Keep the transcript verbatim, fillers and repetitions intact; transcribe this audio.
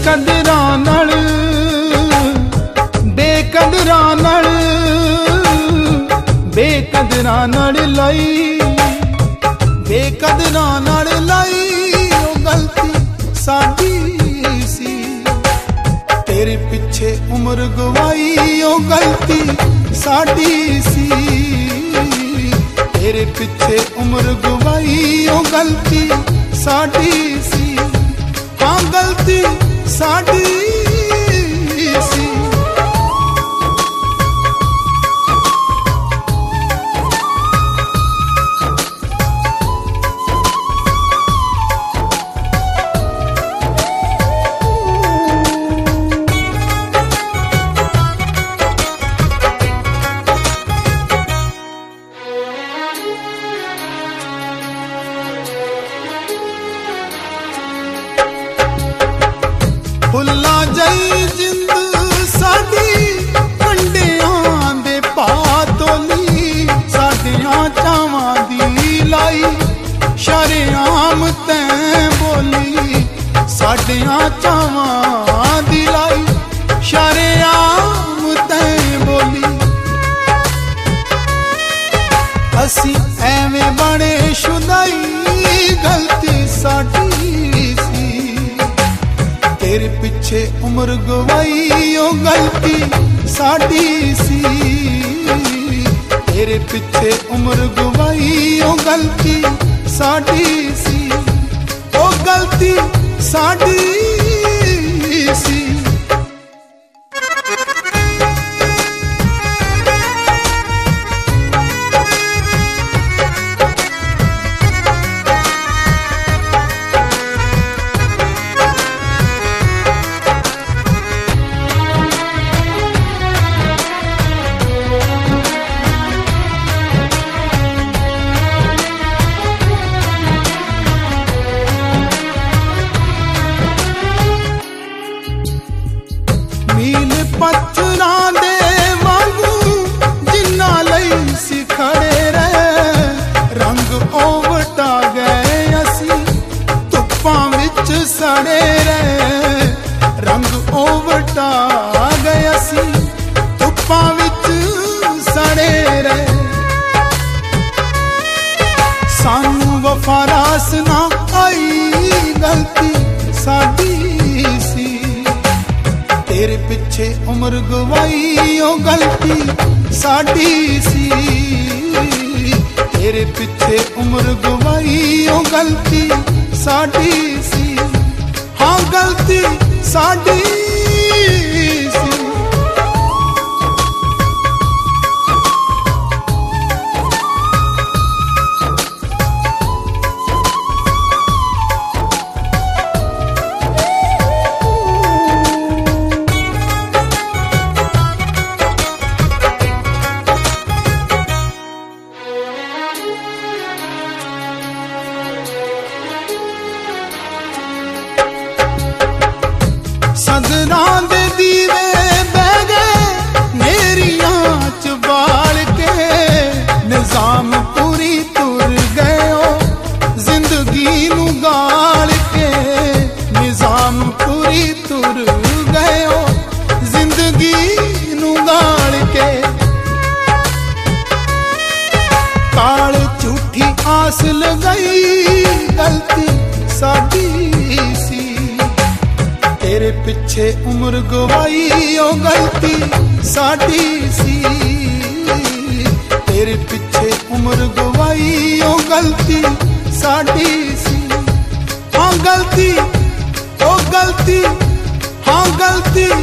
बेकदरां नाल बेकदरां नाल बेकदरां नाल लाई बेकदरां नाल लाई ओ गलती साडी सी। तेरे पिछे उम्र गवाई ओ गलती साडी सी। तेरे पिछे उम्र गवाई ओ गलती साडी सी। हाँ गलती साडी सी। फुल्ला जई जिंद साडी कंडियां दे पातोली साडियां चावां दी लाई शरेआम तैं बोली साडियां चावां दी लाई शरेआम तैं बोली। असी एवें बड़े शुदाई गलती साडी सी। तेरे पिछे उम्र गवाई ओ गलती साडी सी। तेरे पिछे उम्र गवाई ओ गलती साडी सी। ओ गलती साडी सी। मील पत्थरां दे वांगू जिन्ना लई सी खड़े रहे रंग ओवटा गए असी धुप्पां विच सड़े रहे रंग ओवटा गए असी धुप्पां विच सड़े रहे। सानू वफा रास ना आई गलती साडी सी। तेरे पिछे उम्र गवाई ओ गलती साडी सी। तेरे पिछे उम्र गवाई ओ गलती साडी सी। हाँ गलती साडी सी। सदरां दे दीवे बह गए मेरियां च बाल के निजाम पूरी तुर गए जिंदगी नू गाल के निजाम पूरी तुर गए जिंदगी नू गाल के। काल झूठी आस लगाई गलती साडी सी। तेरे पिछे उम्र गवाई ओ गलती साडी सी। तेरे पिछे उम्र गवाई ओ गलती साडी सी। हाँ गलती ओ गलती हाँ गलती